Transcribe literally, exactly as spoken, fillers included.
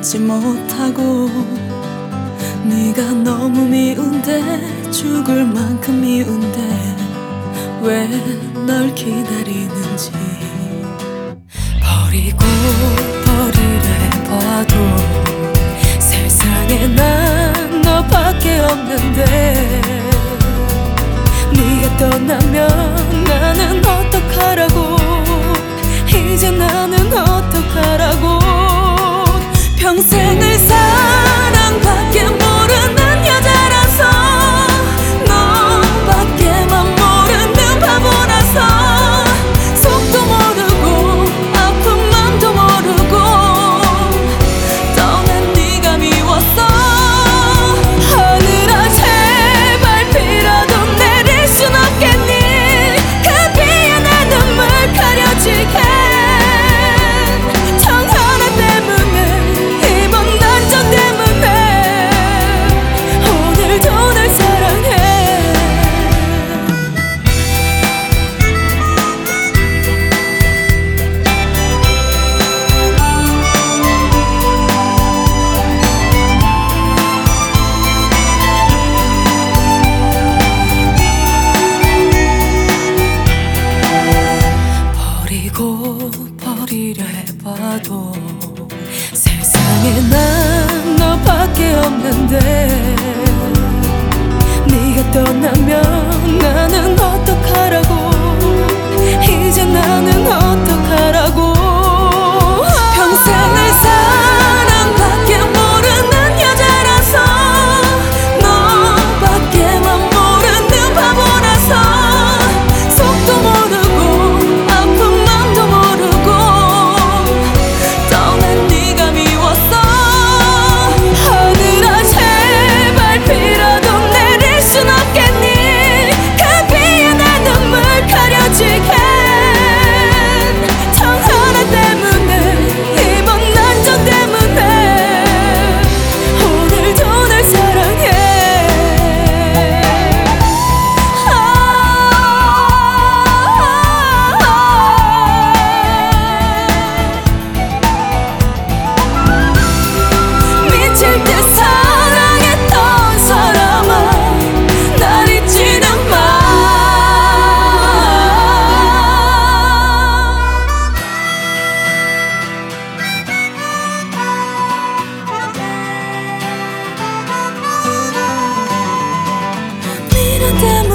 잊지 못하고 네가 너무 미운데 죽을 만큼 미운데 왜 널 기다리는지 버리고 버리래 봐도 세상에 난 너밖에 없는데 네가 떠나면 나는 어떡하라고 이제 나는 어떡하라고 평생을 사랑밖에 모르는 여자라서 너밖에만 모르는 바보라서 속도 모르고 아픈 맘도 모르고 떠난 네가 미웠어 하늘아 제발 비라도 내릴 순 없겠니 그 비에 내 눈물 가려지게 버리려 해봐도 세상에 난 너밖에 없는데 네가 떠나면 나는 어떡하라고 이제 나는 어떡하라고 평생을 사랑밖에 모르는 여자라서 너밖에만 모르는 바보라서 속도 모르고 아픈 맘도 모르고 떠난 네가 미웠어 하늘아 제발 비라도 내릴 순 없겠니 그 비에 내 눈물 가려지게 정 하나 때문에 이번 난정 때문에 오늘도 날 사랑해 미칠 듯 사랑했던 사람아 날 잊지는 마 미련 때문에